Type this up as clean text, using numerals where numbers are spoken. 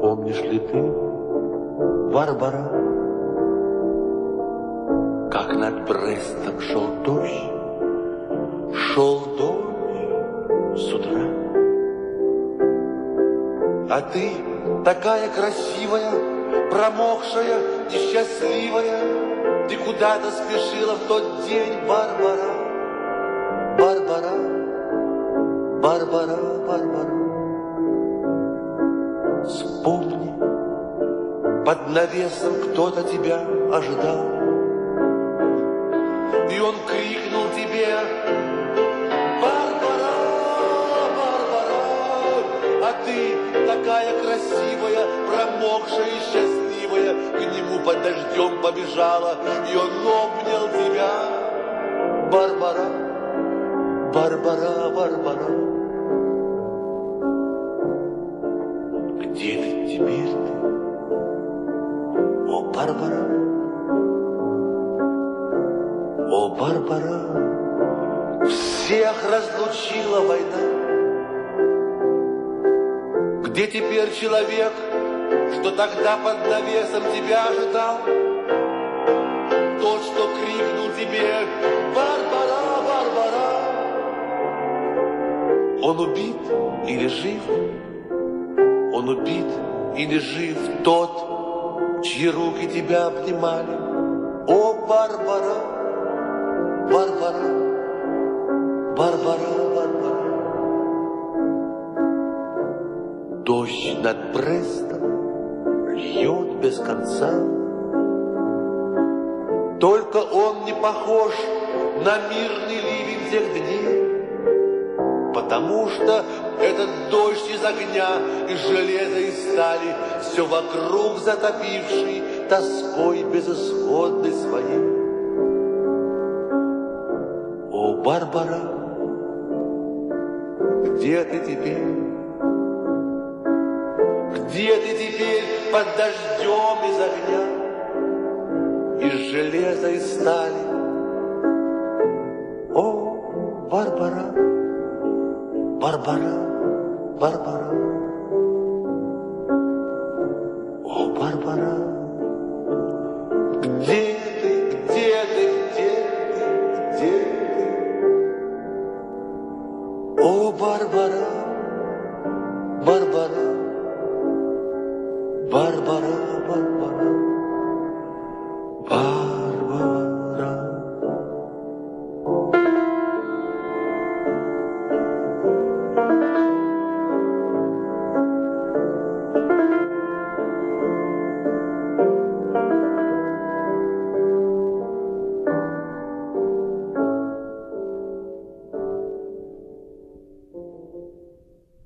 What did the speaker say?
Помнишь ли ты, Барбара, как над Брестом шел дождь с утра? А ты такая красивая, промокшая, несчастливая, ты куда-то спешила в тот день, Барбара, Барбара, Барбара, Барбара. Вспомни, под навесом кто-то тебя ожидал, и он крикнул тебе: Барбара, Барбара, а ты такая красивая, промокшая и счастливая, к нему под дождем побежала, и он обнял тебя, Барбара, Барбара, Барбара. Где ты теперь, о Барбара, о Барбара, всех разлучила война. Где теперь человек, что тогда под навесом тебя ожидал? Тот, что крикнул тебе: Барбара, Барбара. Он убит или жив? Он убит или жив тот, чьи руки тебя обнимали? О, Барбара, Барбара, Барбара, Барбара. Дождь над Брестом льет без конца. Только он не похож на мирный ливень тех дней, потому что этот дождь из огня, из железа и стали, все вокруг затопивший тоской безысходной своей. О, Барбара, где ты теперь? Где ты теперь под дождем из огня, из железа и стали? О, Барбара, Барбара, Барбара, о, Барбара, где ты, где ты, где ты, где ты? О, Барбара.